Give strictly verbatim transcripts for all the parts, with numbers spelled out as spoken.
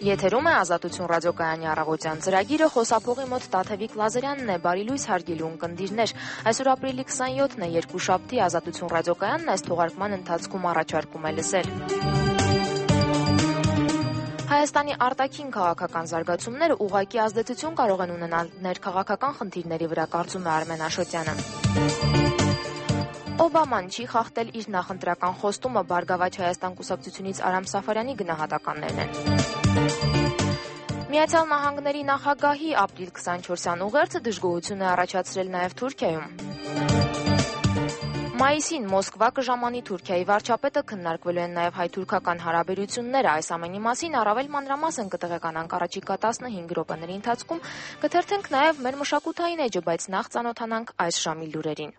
Եթերում է Ազատություն ռադիոկայանի առավոտյան ծրագիրը, խոսափողի մոտ Տաթևիկ Լազարյանն է, բարի լույս հարգելի ունկնդիրներ։ Այսօր ապրիլի քսաներորդն է, երկուշաբթի, Ազատություն ռադիոկայանն այս թողարկման ընթացքում առաջարկում է լսել. Հայաստանի արտաքին քաղաքական զարգացումները ուղղակի ազդեցություն կարող են ունենալ ներքաղաքական խնդիրների վրա, կարծում է Արմեն Աշոտյանը։ Օբաման չի խախտել իր նախընտրական խոստումը, Բարգավաճ Հայաստան կուսակցությունից Արամ Սաֆարյանի գնահատականներն են։ Միացյալ Նահանգների նախագահի ապրիլ քսանչորսյան ուղերձը դժգոհություն է առաջացրել նաև Թուրքիայում։ Մայիսին Մոսկվա կժամանի Թուրքիայի վարչապետը, քննարկվելու են նաև հայ-թուրքական հարաբերությունները, այս ամենի մասին առավել մանրամասն կտեղեկանանք առաջիկա տասնհինգ րոպեների ընթացքում, կթերթենք նաև մեր մշակութային էջը, բայց նախ ծանոթանանք այս ժամի լուրերին։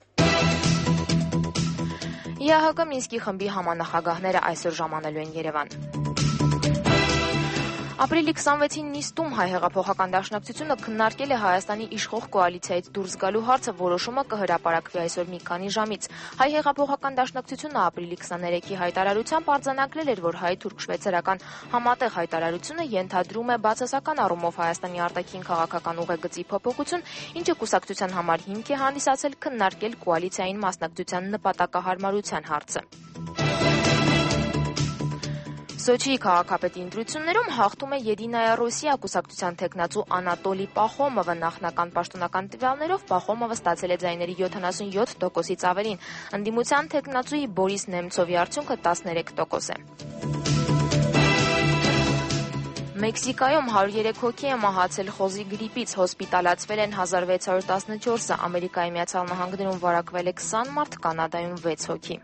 ԵԱՀԿ Մինսկի խմբի համանախագահները այսօր ժամանելու են Երևան։ Ապրիլի քսանվեցին նիստում Հայ հեղափոխական դաշնակցությունը քննարկել է Հայաստանի իշխող կոալիցիայից դուրս գալու հարցը, որոշումը կհրապարակվի այսօր մի քանի ժամից։ Հայ հեղափոխական դաշնակցությունը ապրիլի քսաներեքի հայտարարությամբ արձանագրել էր, որ հայ-թուրք-շվեյցարական համատեղ հայտարարությունը ենթադրում է բացասական առումով Հայաստանի արտաքին քաղաքական ուղեգծի փոփոխություն, ինչը կուսակցության համար հիմք է հանդիսացել քննարկել կոալիցիային մասնակցության նպատակահարմարության հարցը։ Սոչիի քաղաքապետի ընտրություններում հաղթում է Եդինայա Ռոսիա կուսակցության թեկնածու Անատոլի Պախոմովը, նախնական պաշտոնական տվյալներով Պախոմովը ստացել է ձայների յոթանասունյոթ տոկոսից ավելին, ընդդիմության թեկնածուի Բորիս Նեմցովի արդյունքը տասներեք տոկոս է։ Մեքսիկայում հարյուր երեք հոգի է մահացել խոզի գրիպից, հոսպիտալացվել են հազար վեց հարյուր տասնչորսը, Ամերիկայի Միացյալ Նահանգներում վարակվել է քսան մարդ, Կանադայում վեց հոգի։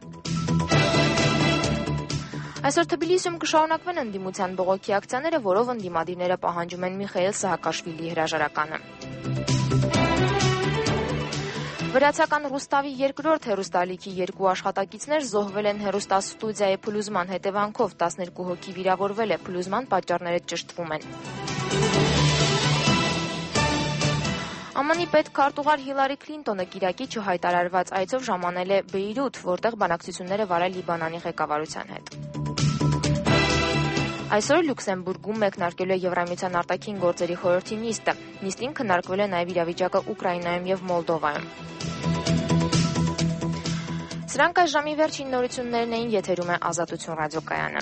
Այսօր Թբիլիսիում կշարունակվեն ընդդիմության բողոքի ակցիաները, որով ընդդիմադիրները պահանջում են Միխայիլ Սահակաշվիլիի հրաժարականը։ Վրացական Ռուստավի երկրորդ հեռուստաալիքի երկու աշխատակիցներ զոհվել են հեռուստաստուդիայի փլուզման հետևանքով, տասներկու հոգի վիրավորվել է, փլուզման պատճառները ճշտվում են։ ԱՄՆ-ի պետքարտուղար Հիլարի Քլինտոնը կիրակի չհայտարարված այցով ժամանել է Բեյրութ, որտեղ բանակցություններ է վարել Լիբանանի ղեկավարության հետ։ Այսօր Լյուքսեմբուրգում մեկնարկելու է Եվրամիության արտաքին գործերի խորհրդի նիստը։ Նիստին քննարկվել է նաև իրավիճակը Ուկրաինայում եւ Մոլդովայում։ Սրանք այս ժամի վերջին նորություններն էին, եթերում է Ազատություն ռադիոկայանը։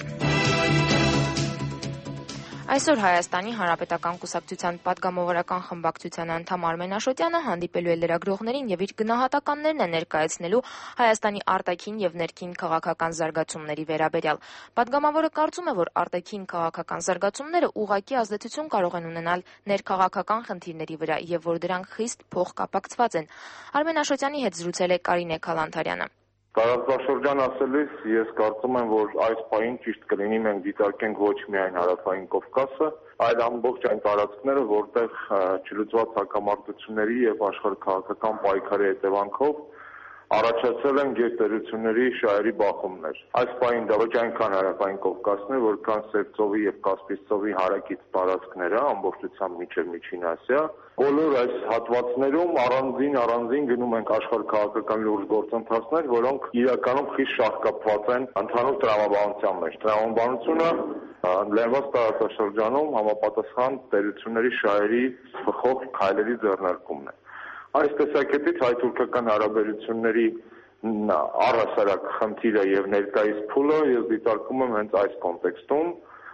Այսօր Հայաստանի Հանրապետական կուսակցության պատգամավորական խմբակցության անդամ Արմեն Աշոտյանը հանդիպելու է լրագրողներին եւ իր գնահատականներն է ներկայացնելու Հայաստանի արտաքին եւ ներքին քաղաքական զարգացումների վերաբերյալ։ Պատգամավորը կարծում է, որ արտաքին քաղաքական զարգացումները ուղղակի ազդեցություն կարող են ունենալ ներքաղաքական խնդիրների վրա եւ որ դրանք խիստ փոխկապակցված են։ Արմեն Աշոտյանի հետ զրուցել է Կարինե Քալանթարյանը։ Տարածաշրջան ասելիս ես կարծում եմ, որ այս պահին ճիշտ կլինի մենք դիտարկենք ոչ միայն Հարավային Կովկասը, այլ ամբողջ այն տարածքները, որտեղ չլուծված հակամարտությունների եւ աշխարհաքաղաքական պայքարի հետևանքով առաջացել են գերտերությունների շահերի բախումներ։ Այս պահին դա ոչ այնքան Հարավային Կովկասն է, որքան Սևծովի եւ Կասպից ծովի հարակից տարածքները, ամբողջությամբ միջև Միջին Ասիա։ Բոլոր այս հատվածներում առանձին առանձին գնում ենք աշխարհաքաղաքական լուրջ գործընթացներ, որոնք իրականում խիստ շահկապված են ընդհանուր տրամաբանության մեջ։ Տրամաբանությունը լենված տարածաշրջանում համապատասխան տերությունների շահերի փոխող քայլերի ձեռնարկումն է։ Այս տեսակետից հայ-թուրքական հարաբերությունների առհասարակ խնդիրը եւ ներկայիս փուլը ես դիտարկում եմ հենց այս կոնտեքստում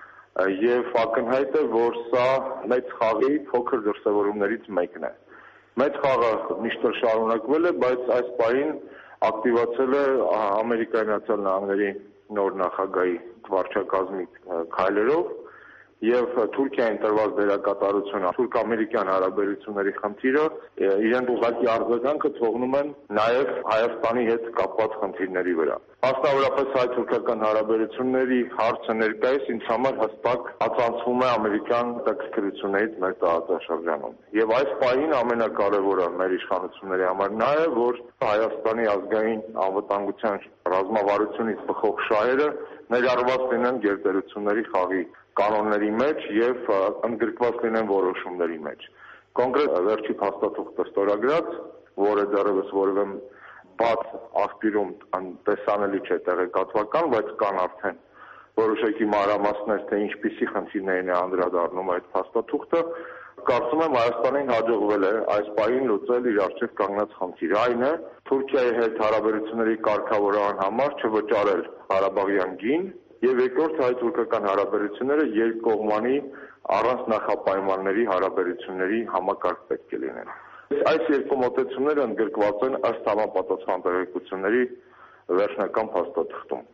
եւ ակնհայտ է, որ սա մեծ խաղի փոքր դրսևորումներից մեկն է։ Մեծ խաղը միշտ շարունակվել է, բայց այս պահին ակտիվացել է Ամերիկայի Միացյալ Նահանգների նոր նախագահի վարչակազմի քայլերով եւ Թուրքիային տրված դերակատարությունը, թուրք-ամերիկյան հարաբերությունների խնդիրը իրենց ուղղակի արձագանքը թողնում են նաեւ Հայաստանի հետ կապված խնդիրների վրա։ Մասնավորապես հայ-թուրքական հարաբերությունների հարցը ներկայիս ինձ համար հստակ ածանցվում է ամերիկյան հետաքրքրություններից մեր տարածաշրջանում։ Եվ այս պահին ամենակարևորը մեր իշխանությունների համար նա է, որ Հայաստանի ազգային անվտանգության ռազմավարությունից բխող շահերը ներառված լինեն գերտերությունների խաղի կանոնների մեջ եւ ընդգրկված լինեն որոշումների մեջ։ Կոնկրետ վերջի փաստաթուղթը ստորագրած, որը դեռևս որևէ բաց աղբյուրում տեսանելի չէ տեղեկատվական, բայց կան արդեն որոշակի մանրամասներ, թե ինչպիսի խնդիրներին է անդրադառնում այդ փաստաթուղթը, կարծում եմ Հայաստանին հաջողվել է այս պահին լուծել իր առջև կանգնած խնդիրը, այն է Թուրքիայի հետ հարաբերությունների կարգավորման համար չվճարել Ղարաբաղյան գին եւ երկրորդ հայ-թուրքական հարաբերությունները երկկողմանի առանց նախապայմանների հարաբերությունների համակարգ պետք է լինեն։ Այս երկու մոտեցումները ընդգրկված են ըստ համապատասխան տեղեկությունների վերջնական փաստաթղթում։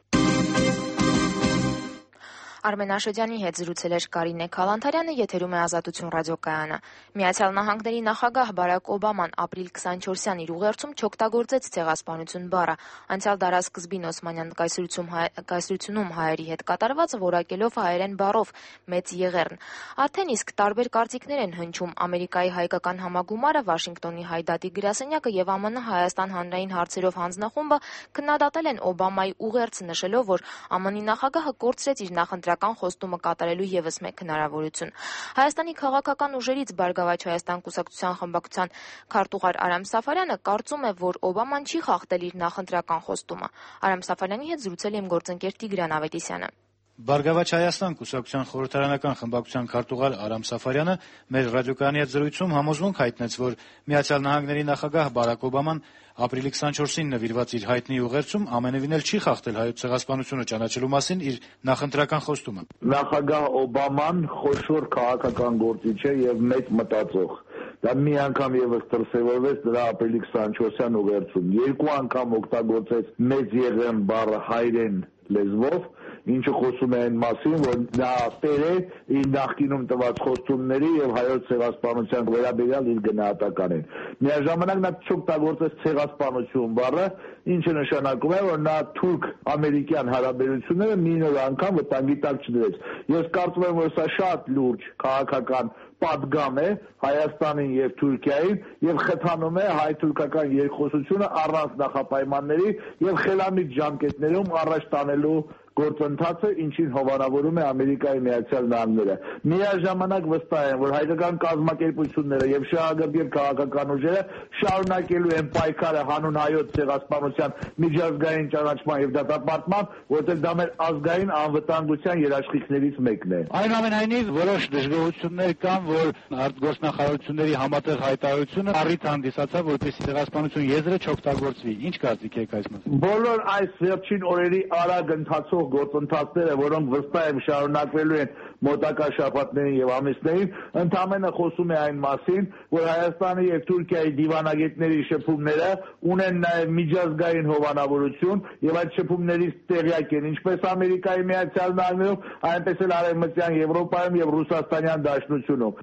Արմեն Աշոտյանի հետ զրուցել էր Կարինե Քալանթարյանը, եթերում է Ազատություն ռադիոկայանը։ Միացյալ Նահանգների նախագահ Բարակ Օբաման ապրիլ քսանչորսյան իր ուղերձում չօգտագործեց ցեղասպանություն բառը։ Անցյալ դարասկզբին Օսմանյան կայսրությունում հայերի հետ կատարվածը որակելով հայերեն բառով մեծ եղեռն։ Արդեն իսկ տարբեր կարծիքներ են հնչում Ամերիկայի հայկական համագումարը, Վաշինգտոնի հայդատի գրասենյակը եւ ԱՄՆ Հայաստան հանրային հարցերով հանձնախումբը քննադատել են Օբամայի ուղերձը, նշելով, որ ԱՄՆ նախագահը կորցրեց իր նախընտրական խոստումը կատարելու ևս մեկ հնարավորություն։ Հայաստանի քաղաքական ուժերից Բարգավաճ Հայաստան կուսակցության խմբակցության քարտուղար Արամ Սաֆարյանը կարծում է, որ Օբաման չի խախտել իր նախընտրական խոստումը։ Արամ Սաֆարյանի հետ զրուցել է իմ գործընկեր Տիգրան Ավետիսյանը։ Բարգավաճ Հայաստան կուսակցության խորհրդարանական խմբակցության քարտուղար Արամ Սաֆարյանը մեր ռադիոկայանի հետ զրույցում համոզմունք հայտնեց, որ Միացյալ Նահանգների նախագահ Բարակ Օբաման ապրիլի քսանչորսին նվիրված իր հայտնի ուղերձում ամենևին էլ չի խախտել հայոց ցեղասպանությունը ճանաչելու մասին իր նախընտրական խոստումը։ Նախագահ Օբաման խոշոր քաղաքական գործիչ է եւ մեծ մտածող։ Դա մի անգամ եւս դրսեւորվեց նրա ապրիլի քսանչորսյան ուղերձում։ Երկու անգամ օգտագործեց մեծ եղեն բառը հայերեն լեզվով, ինչը խոսում է այն մասին, որ նա տեր է իր նախկինում տված խոստումների եւ հայոց ցեղասպանության վերաբերյալ իր գնահատականին։ Միաժամանակ նա չօգտագործեց ցեղասպանություն բառը, ինչը նշանակում է, որ նա թուրք-ամերիկյան հարաբերությունները մի նոր անգամ վտանգի տակ չդրեց։ Ես կարծում եմ, որ սա շատ լուրջ քաղաքական պատգամ է Հայաստանին եւ Թուրքիային եւ խթանում է հայ-թուրքական երկխոսությունը առանց նախապայմանների եւ խելամիտ ժամկետներում առաջ տանելու գործընթացը, ինչին հովանավորում է Ամերիկայի Միացյալ Նահանգները։ Միաժամանակ վստահ եմ, որ հայկական կազմակերպությունները եւ շահագրգիռ քաղաքական ուժերը շարունակելու են պայքարը հանուն հայոց ցեղասպանության միջազգային ճանաչման եւ դատապարտման, որտեղ դա մեր ազգային անվտանգության երաշխիքներից մեկն է։ Այնուամենայնիվ որոշ դժգոհություններ կան, որ արտգործնախարարությունների համատեղ հայտարարությունը առիթ հանդիսացավ, որպեսզի ցեղասպանություն եզրը չօգտագործվի։ Ինչ կարծիք եք այս մասին։ Բոլոր այս վերջին օրերի արագ ընթացող գործընթացները, որոնք վստահ եմ շարունակվելու են մոտակա շաբաթներին եւ ամիսներին, ընդհանրապես խոսում է այն մասին, որ Հայաստանի եւ Թուրքիայի դիվանագետների շփումները ունեն նաեւ միջազգային հովանավորություն եւ այդ շփումներից տեղյակ են ինչպես Ամերիկայի Միացյալ Նահանգներում, այնպես էլ Արևմտյան Եվրոպայում եւ Ռուսաստանյան Դաշնությունում։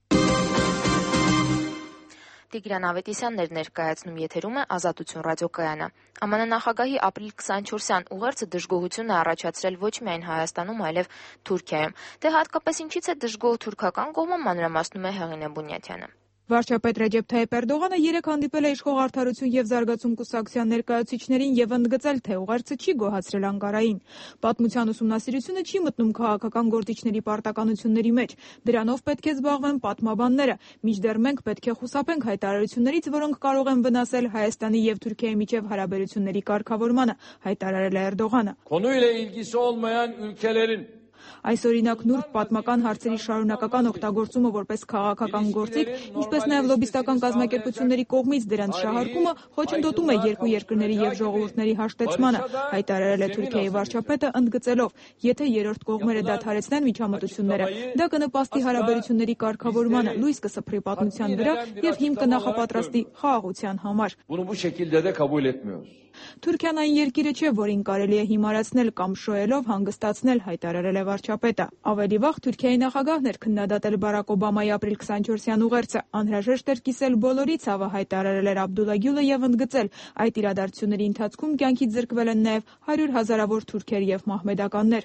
Տիգրան Ավետիսյանն էր ներկայացնում, եթերում է Ազատություն ռադիոկայանը։ ԱՄՆ նախագահի ապրիլ քսանչորսյան ուղերձը դժգոհություն է առաջացրել ոչ միայն Հայաստանում, այլև Թուրքիայում։ Դե հատկապես ինչից է դժգոհ թուրքական կողմը, մանրամասնում է Հեղինե Բունյաթյանը։ Վարչապետ Ռեջեփ Թայիփ Էրդողանը երեկ հանդիպել է իշխող Արդարություն եւ Զարգացում կուսակցության ներկայացուցիչներին եւ ընդգծել, թե ուղերձը չի գոհացրել Անկարային։ Պատմության ուսումնասիրությունը չի մտնում քաղաքական գործիչների պարտականությունների մեջ։ Դրանով պետք է զբաղվեն պատմաբանները, մինչդեռ մենք պետք է խուսափենք հայտարարություններից, որոնք կարող են վնասել Հայաստանի եւ Թուրքիայի միջև հարաբերությունների կարգավորմանը, հայտարարել է Էրդողանը։ Konuyla ilgisi olmayan ülkelerin Այս օրինակ նուրբ պատմական հարցերի շարունակական օգտագործումը որպես քաղաքական գործիք, ինչպես նաև լոբիստական կազմակերպությունների կողմից դրանց շահարկումը խոչընդոտում է երկու երկրների եւ ժողովուրդների հաշտեցմանը, հայտարարել է Թուրքիայի վարչապետը, ընդգծելով, եթե երրորդ կողմերը դադարեցնեն միջամտությունները, դա կնպաստի հարաբերությունների կարգավորմանը, լույս կսփռի պատմության վրա եւ հիմք կնախապատրաստի խաղաղության համար։ Bunu bu şekilde de kabul etmiyoruz. Թուրքիան այն երկիրը չէ, որին կարելի է հիմարացնել կամ շոյելով հանգստացնել, հայտարարել է վարչապետը։ Ավելի վաղ Թուրքիայի նախագահն էր քննադատել Բարակ Օբամայի ապրիլ քսանչորսյան ուղերձը, անհրաժեշտ էր կիսել բոլորի ցավը, հայտարարել էր Աբդուլլա Գյուլը եւ ընդգծել, այդ իրադարձությունների ընթացքում կյանքից զրկվել են նաեւ հարյուր հազարավոր թուրքեր եւ մահմեդականներ։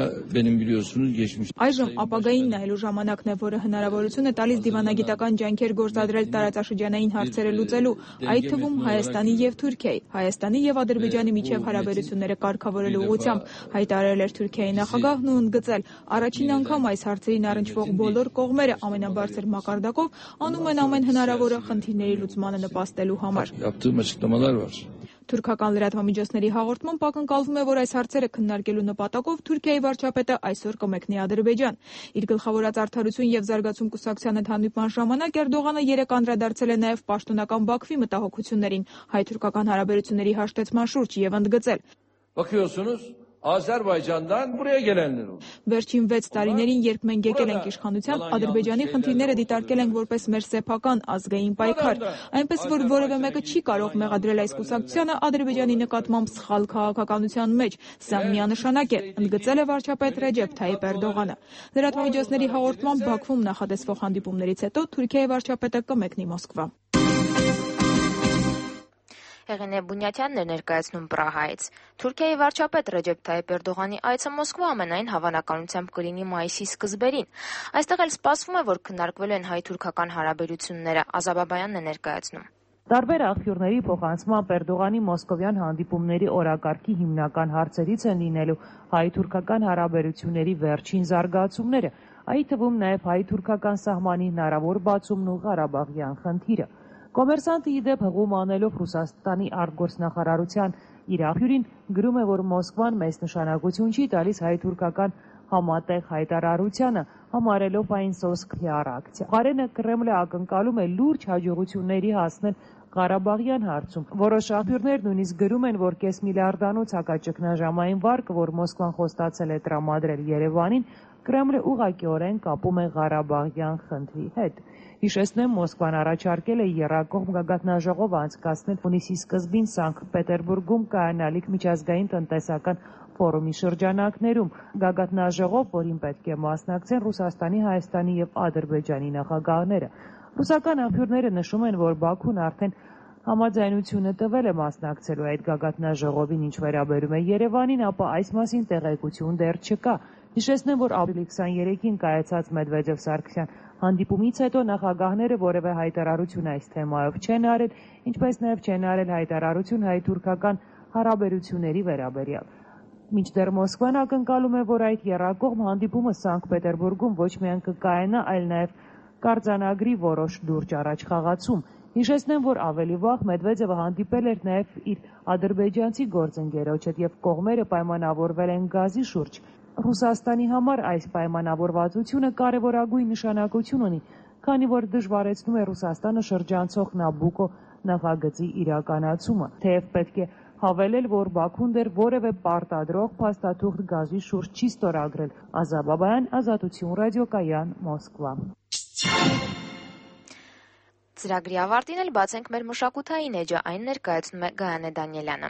Այժմ ապագային նայելու ժամանակն է, որը հնարավորություն է տալիս դիվանագիտական ջանքեր գործադրել տարածաշրջանային հարցերը լուծելու, այդ թվում Հայաստանի եւ Թուրքիայի, Հայաստանի եւ Ադրբեջանի միջև հարաբերությունները կարգավորելու ուղղությամբ, հայտարարել էր Թուրքիայի նախագահն ու ընդգծել, առաջին անգամ այս հարցերին առնչվող բոլոր կողմերը ամենաբարձր մակարդակով անում են ամեն հնարավորը խնդիրների լուծմանը նպաստելու համար։ Թուրքական լրատվամիջոցների հաղորդմամբ ակնկալվում է, որ այս հարցերը քննարկելու նպատակով Թուրքիայի վարչապետը այսօր կմեկնի Ադրբեջան։ Իր գլխավորած Արդարություն եւ զարգացում կուսակցության հետ հանդիպման ժամանակ Էրդողանը երեկ անդրադարձել է նաեւ պաշտոնական Բաքվի մտահոգություններին հայ-թուրքական հարաբերությունների հաշտեցման շուրջ եւ ընդգծել. Bakıyorsunuz Azerbaycan'dan buraya gelenler oldu. Վերջին վեց տարիներին, երբ մենք եկել ենք իշխանության, Ադրբեջանի խնդիրները դիտարկել ենք որպես մեր սեփական ազգային պայքար, այնպես որ որևէ մեկը չի կարող մեղադրել այս կուսակցությանը Ադրբեջանի նկատմամբ սխալ քաղաքականության մեջ։ Սա միանշանակ է, ընդգծել է վարչապետ Ռեջեփ Թայիփ Էրդողանը։ Լրատվամիջոցների հաղորդմամբ Բաքվում նախատեսվող հանդիպումներից հետո Թուրքիայի վարչապետը կմեկնի Մոսկվա։ Հեղինե Բունյաթյանն էր ներկայացնում Պրահայից։ Թուրքիայի վարչապետ Ռեջեփ Թայիփ Էրդողանի այցը Մոսկվա ամենայն հավանականությամբ կլինի մայիսի սկզբերին։ Այստեղ էլ սպասվում է, որ քննարկվելու են հայ-թուրքական հարաբերությունները։ Ազաբաբայանն է ներկայացնում։ Տարբեր աղբյուրների փոխանցմամբ Էրդողանի մոսկովյան հանդիպումների օրակարգի հիմնական հարցերից են լինելու հայ-թուրքական հարաբերությունների վերջին զարգացումները, այդ թվում նաև հայ-թուրքական սահմանի հնարավոր բացումն ու Ղարաբաղյան խնդիրը։ Կոմերսանտը ի դեպ հղում անելով Ռուսաստանի արտգործնախարարության իր աղբյուրին գրում է, որ Մոսկվան մեծ նշանակություն չի տալիս հայ-թուրքական համատեղ հայտարարությանը, համարելով այն սոսկ ռեակցիա։ Ղարենը Կրեմլը ակնկալում է լուրջ հաջողությունների հասնել Ղարաբաղյան հարցում։ Որոշ աղբյուրներ նույնիսկ գրում են, որ կես միլիարդանոց հակաճգնաժամային վարկը, որ Մոսկվան խոստացել է տրամադրել Երևանին, Կրեմլը ուղղակիորեն կապում է Ղարաբաղյան խնդրի հետ։ Հիշեցնեմ, Մոսկվան առաջարկել է եռակողմ գագաթնաժողով անցկացնել հունիսի սկզբին Սանկտ Պետերբուրգում կայանալիք միջազգային տնտեսական ֆորումի շրջանակներում։ Գագաթնաժողով, որին պետք է մասնակցեն Ռուսաստանի, Հայաստանի եւ Ադրբեջանի նախագահները։ Ռուսական աղբյուրները նշում են, որ Բաքուն արդեն համաձայնությունը տվել է մասնակցելու այդ գագաթնաժողովին, ինչ վերաբերում է Երևանին, ապա այս մասին տեղեկություն դեռ չկա։ Հիշեցնեմ, որ ապրիլի քսաներեքին կայացած Մեդվեդև-Սարգսյան հանդիպումից հետո նախագահները որևէ հայտարարություն այս թեմայով չեն արել, ինչպես նաև չեն արել հայտարարություն հայ-թուրքական հարաբերությունների վերաբերյալ։ Մինչդեռ Մոսկվան ակնկալում է, որ այդ եռակողմ հանդիպումը Սանկտ Պետերբուրգում ոչ միայն կկայանա, այլ նաև կարձանագրի որոշ լուրջ առաջխաղացում։ Հիշեցնեմ, որ ավելի վաղ Մեդվեդևը հանդիպել էր նաև իր ադրբեջանցի գործընկերոջ հետ եւ կողմերը պայմանավորվել են գազի շուրջ։ Ռուսաստանի համար այս պայմանավորվածությունը կարևորագույն նշանակություն ունի, քանի որ դժվարեցնում է Ռուսաստանը շրջանցող Նաբուկո նախագծի իրականացումը։ Թեև պետք է հավելել, որ Բաքուն դեռ որևէ պարտադրող փաստաթուղթ գազի շուրջ չի ստորագրել։ Ազաբաբայան, Ազատություն ռադիոկայան, Մոսկվա։ Ծրագրի ավարտին էլ բացենք մեր մշակութային էջը, այն ներկայացնում է Գայանե Դանիելյանը։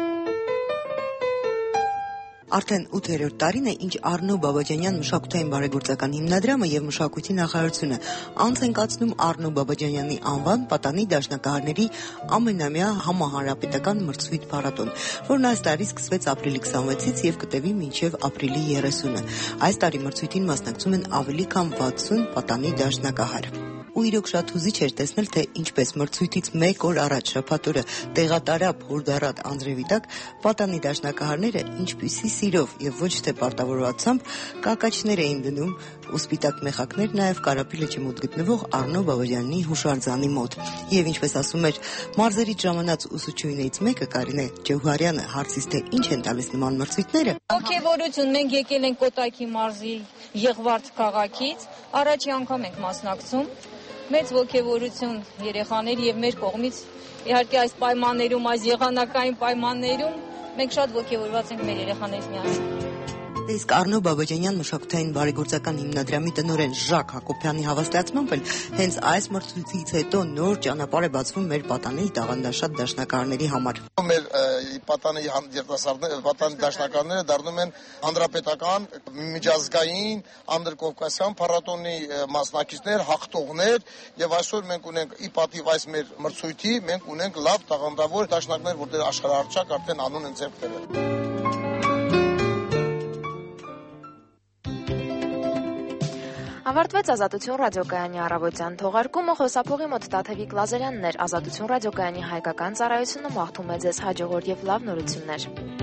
Արդեն ութերորդ տարին է, ինչ Առնո Բաբաջանյան մշակութային բարեգործական հիմնադրամը եւ մշակույթի նախարարությունը անց են կացնում Առնո Բաբաջանյանի անվան պատանի դաշնակահարների ամենամյա համահանրապետական մրցույթ փառատոն, որն այս տարի սկսվեց ապրիլի քսանվեցից եւ կտևի մինչեւ ապրիլի երեսունը։ Այս տարի մրցույթին մասնակցում են ավելի քան վաթսուն պատանի դաշնակահար։ Ու իրոք շատ հուզիչ էր տեսնել, թե ինչպես մրցույթից մեկ օր առաջ շաբաթօրը տեղատարապ հուրդառատ անձրևի տակ պատանի դաշնակահարները ինչպիսի սիրով եւ ոչ թե պարտավորվածությամբ կակաչներ էին դնում ու սպիտակ մեխակներ նաեւ Կարապի լճի մոտ գտնվող Առնո Բաբաջանի հուշարձանի մոտ։ Եվ ինչպես ասում էր մարզերից ժամանած ուսուցչուհիներից մեկը Կարինե Ջոհարյանը, հարցից թե ինչ են տալիս նման մրցույթները։ Ոգևորություն, մենք եկել ենք Կոտայքի մարզի Եղվարդ քաղաքից, առաջի անգամ ենք մասնակցում։ Մեծ ոգևորություն երեխաներ եւ մեր կողմից, իհարկե այս պայմաններում, այս եղանակային պայմաններում մենք շատ ոգևորված ենք մեր երեխաներից միասին։ Իսկ Առնո Բաբաջանյան մշակութային բարեգործական հիմնադրամի տնօրեն Ժակ Հակոբյանի հավաստիացմամբ էլ հենց այս մրցույթից հետո նոր ճանապարհ է բացվում մեր պատանի տաղանդաշատ դաշնակահարների համար։ Մեր պատանի երիտասարդները, պատանի դաշնակահարները դառնում են հանրապետական, միջազգային, անդրկովկասյան փառատոնի մասնակիցներ, հաղթողներ, եւ այսօր մենք ունենք ի պատիվ այս մեր մրցույթի, մենք ունենք լավ տաղանդավոր դաշնակներ, որտեղ աշխարհահռչակ արդեն անուն են ձեռք բերել։ Ավարտվեց Ազատություն ռադիոկայանի առավոտյան թողարկումը, խոսափողի մոտ Տաթևիկ Լազարյանն էր։ Ազատություն ռադիոկայանի հայկական ծառայությունը մաղթում է ձեզ հաջողորդ եւ լավ նորություններ։